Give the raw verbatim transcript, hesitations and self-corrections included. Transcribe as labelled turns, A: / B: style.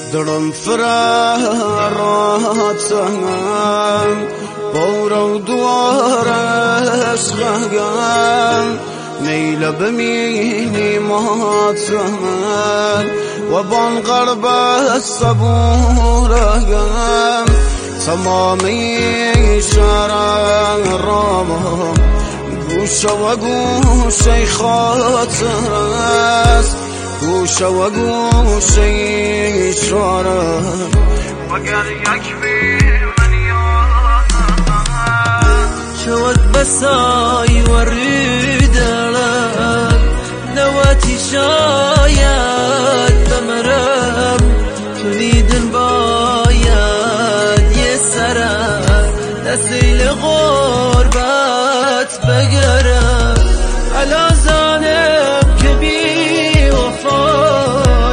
A: درم فراتم بورو دوارش غم نیل بمینی ماتم و بان غرب صبورم تمامی شرم رام گوش و گوش خاطر است گوش و گوش اشارم وگر یک بیر من یادم
B: شود بسای وریدلم نواتی شاید بمرم کلیدن